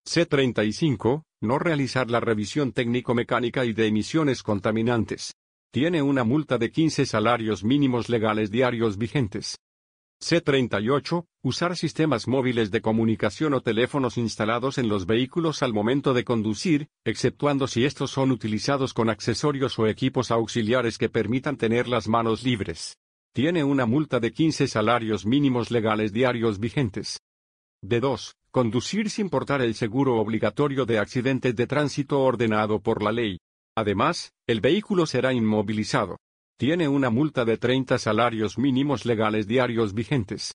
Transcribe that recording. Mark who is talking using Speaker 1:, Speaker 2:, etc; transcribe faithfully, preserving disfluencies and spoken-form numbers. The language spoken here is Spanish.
Speaker 1: C treinta y cinco. No realizar la revisión técnico-mecánica y de emisiones contaminantes. Tiene una multa de quince salarios mínimos legales diarios vigentes. C treinta y ocho. Usar sistemas móviles de comunicación o teléfonos instalados en los vehículos al momento de conducir, exceptuando si estos son utilizados con accesorios o equipos auxiliares que permitan tener las manos libres. Tiene una multa de quince salarios mínimos legales diarios vigentes. D dos. Conducir sin portar el seguro obligatorio de accidentes de tránsito ordenado por la ley. Además, el vehículo será inmovilizado. Tiene una multa de treinta salarios mínimos legales diarios vigentes.